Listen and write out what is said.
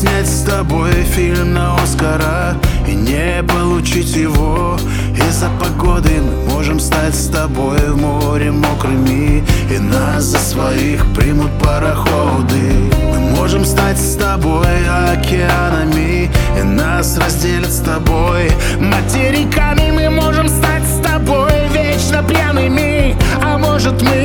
снять с тобой фильм на Оскара и не получить его. Из-за погоды мы можем стать с тобой в море мокрыми, и нас за своих примут пароходы. Мы можем стать с тобой океанами, и нас разделят с тобой материками. Мы можем стать с тобой вечно пьяными, а может мы